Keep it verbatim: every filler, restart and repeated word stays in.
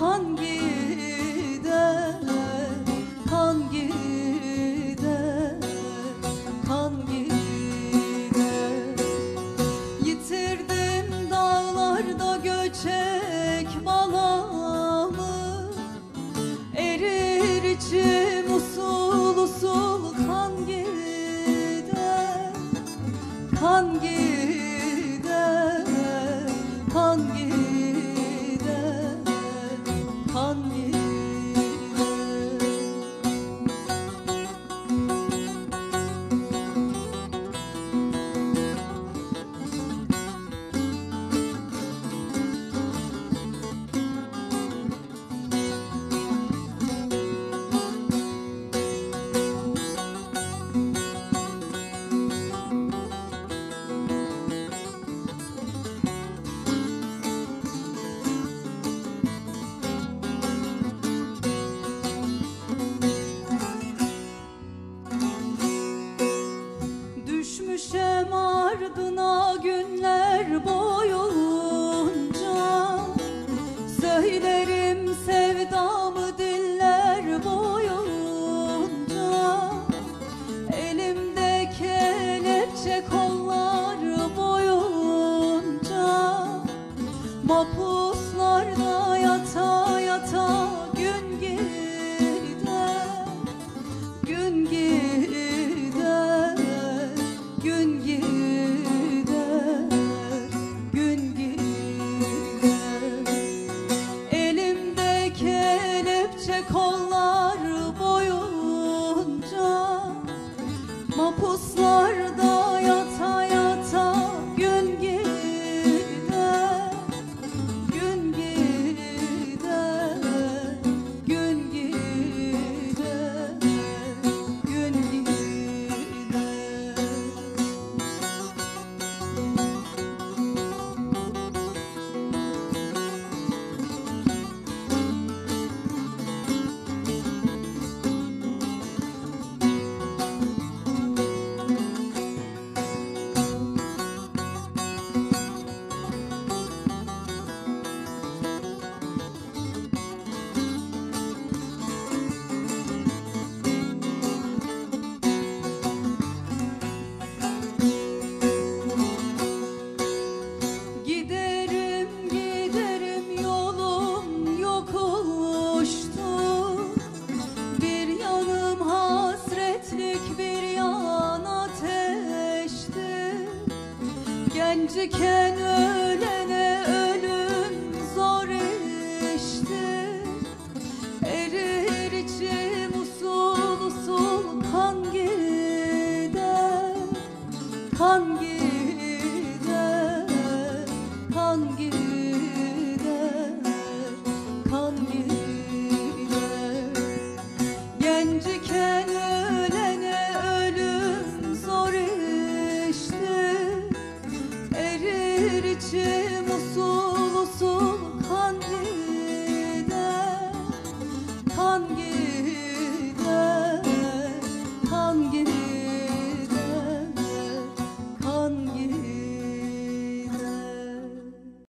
kan gider, kan gider, kan gider. Yitirdim dağlarda göçek balamı, erir içim usul usul kan gider, kan gider, kan gider, kan gider. Düşmüşem ardına günler boyunca, söylerim sevdamı diller boyunca. Elimde kelepçe kollar boyunca, mahpuslarda yata yata gün gider, gün gider, gün gider, gün gider. Elimde kelepçe kollar boyunca, mahpuslarda yata yata gün gider, gün gider, gün gider, gün gider. Giderim giderim yolum yokuştu, bir yanım hasretlik bir yan ateşti. Genciken